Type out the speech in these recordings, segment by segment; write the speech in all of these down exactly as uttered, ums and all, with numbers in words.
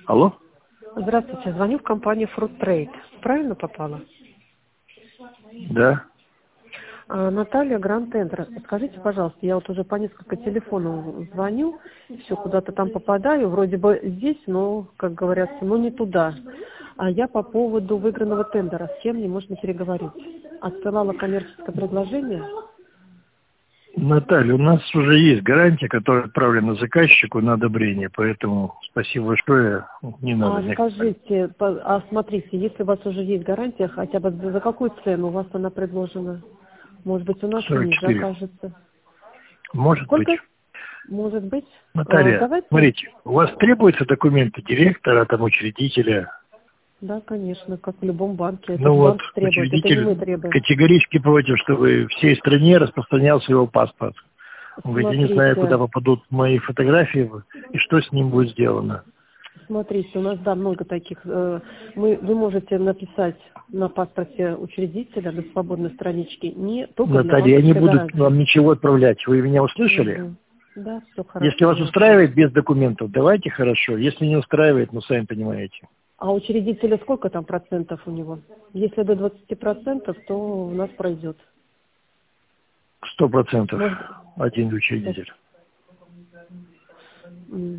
Алло? Здравствуйте, звоню в компанию Fruit Trade. Правильно попала? Да. А, Наталья Гранд Тендер. Скажите, пожалуйста, я вот уже по несколько телефонов звоню, все куда-то там попадаю, вроде бы здесь, но, как говорят, но не туда. А я по поводу выигранного тендера, с кем мне можно переговорить? Отсылала коммерческое предложение. Наталья, у нас уже есть гарантия, которая отправлена заказчику на одобрение, поэтому спасибо большое, не надо. А скажите, по- а смотрите, если у вас уже есть гарантия, хотя бы за за какую цену у вас она предложена? Может быть, у нас сорок ниже четыре. окажется. Может быть. Сколько? Может быть. А, Наталья, давайте. смотрите, у вас требуются документы директора, там, учредителя? Да, конечно, как в любом банке. Это Ну же вот, банк требует, это не мы учредитель требуем. категорически против, чтобы всей стране распространялся его паспорт. Он говорит, я не знаю, куда Смотрите, попадут мои фотографии и что с ним будет сделано. смотрите, у нас, да, много таких. э, Мы, вы можете написать на паспорте учредителя на свободной страничке, не только для Наталья, я не банковской буду гарантии. вам ничего отправлять. Вы меня услышали? Мгм. Да, все Если хорошо, вас я услышала. устраивает без документов, давайте хорошо. Если не устраивает, ну, сами понимаете. А учредителя сколько там процентов у него? Если до двадцати процентов, то у нас пройдет. Сто процентов Может, один сто. учредитель.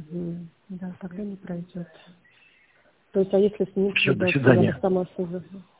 Мгм. Да, тогда не пройдет. То есть, а если с ним Все, до связаться, я свидания. бы сама связалась.